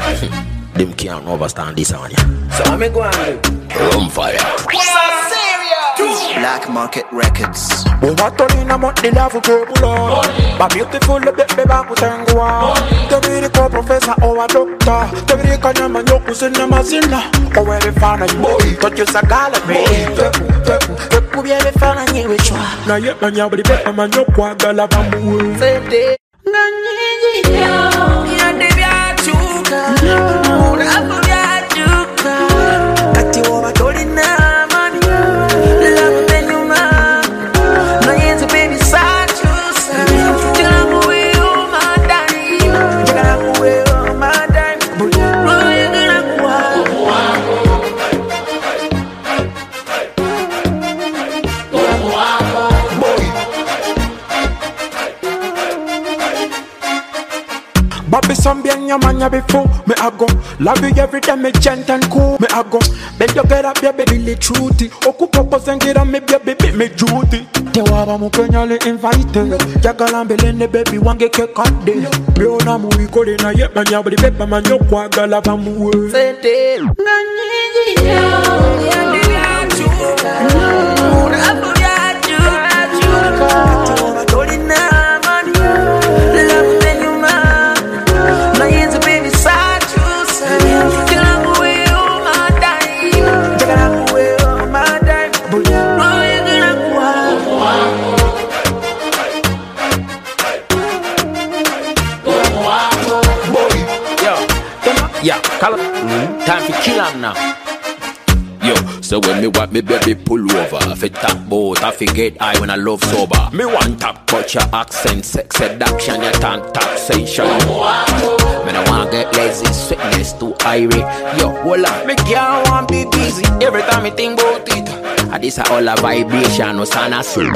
Them can't overstand this on ya. So I'm going to fire. Black Market Records. Bumatolina moti lavu kebula. My beautiful baby baku tengwa. Tebiri ko professor or a doctor. Tebiri kanyama nyoku sina mazina. Owe vifana boy, touch sa gallery. Tepu biye vifana nyiwichwa. Na yet na nyabri pepa manyoku agala bamu. Sente. Nganyinyi yo. Yande bia chuka. Urabu bia chuka. Kati wamatolina. Bobby some bien your man ya before me I go love you every time me gent and cool me I go bend you get up your baby li truty okupa pose ngira me baby me duty te waba mu Kenya le invite jagala mbelene baby wange ke kande me ona mu ikole na ye man ya body pepa man yo kwagala bamu sente nganyinyi yo yandi ya chuka urabu ya chuka tuwa dolina Yeah, call it. Time for kill him now. Yo, so when me want me baby pull over. If it tap boat, I forget I when I love sober. Me want tap culture, accent, sex, seduction, your tongue, taxation. Me no want get lazy, sweetness too irate. Yo, voila, me can't want be busy. Every time me think about it, and this a all a vibration, no sana soul.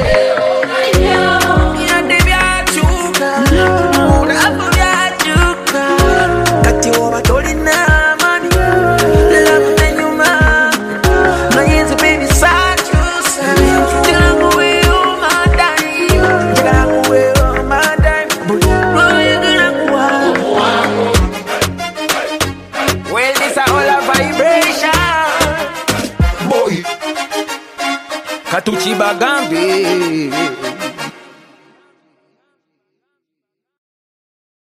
Katuchi Bagambi.